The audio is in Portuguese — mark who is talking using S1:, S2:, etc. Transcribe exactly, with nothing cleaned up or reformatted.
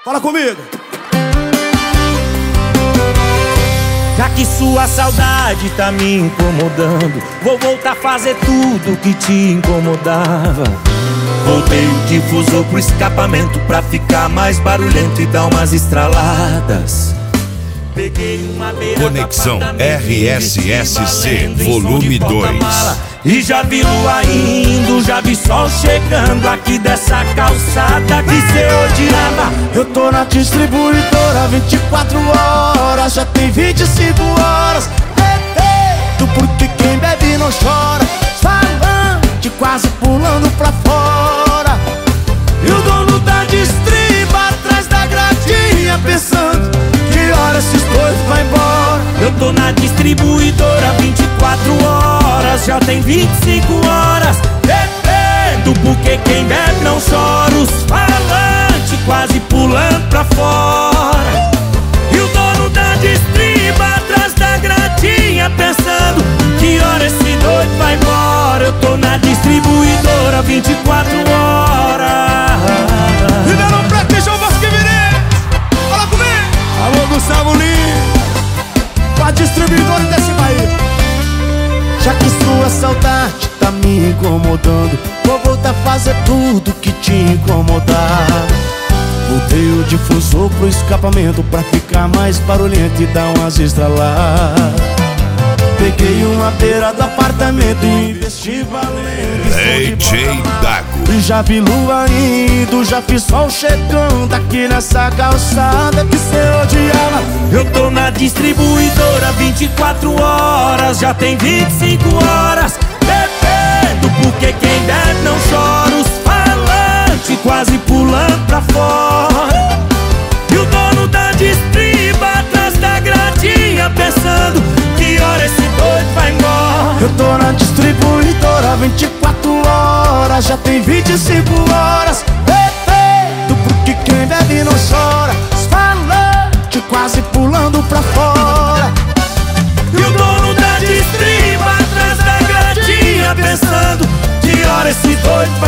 S1: Fala comigo.
S2: Já que sua saudade tá me incomodando, vou voltar a fazer tudo que te incomodava. Voltei o difusor pro escapamento pra ficar mais barulhento e dar umas estraladas. Peguei uma beira
S3: Conexão R S S C Volume dois.
S2: E já vi lua indo, já vi sol chegando aqui dessa calçada que cê odiava.
S1: Eu tô na distribuidora vinte e quatro horas, já tem vinte e cinco horas. Bebendo porque quem bebe não chora, falante quase pulando pra fora. E o dono da distriba atrás da gradinha pensando que hora esses dois vai embora.
S2: Eu tô na distribuidora vinte e quatro horas, já tem vinte e cinco horas. Bebendo porque quem bebe não chora, os falantes quase pulando pra fora. E o dono da distriba atrás da gradinha pensando que hora esse doido vai embora. Eu tô na distribuidora vinte e quatro horas.
S1: Ribeirão Preto e João Bosco Virei. Fala comigo. Alô, Gustavo Lima, a distribuidora desse país. Já que sua saudade tá me incomodando, vou voltar a fazer tudo que te incomodava. Voltei o difusor pro escapamento pra ficar mais barulhento e dar umas estraladas. Peguei uma beira do apartamento e investi valendo.
S3: D J Dago.
S1: E já vi lua indo, já vi sol chegando aqui nessa calçada que cê odiava.
S2: Eu tô na distribuidora vinte e quatro horas, já tem vinte e cinco horas. Bebendo porque quem bebe não chora, os falantes quase pulando pra fora. E o dono da distriba atrás da gradinha pensando que hora esse doido vai embora.
S1: Eu tô na distribuidora vinte e quatro horas, já tem vinte e cinco horas. Bebendo porque quem bebe não chora, os falantes quase pulando pra fora.
S2: E o dono da distriba atrás da gradinha pensando que hora esse doido vai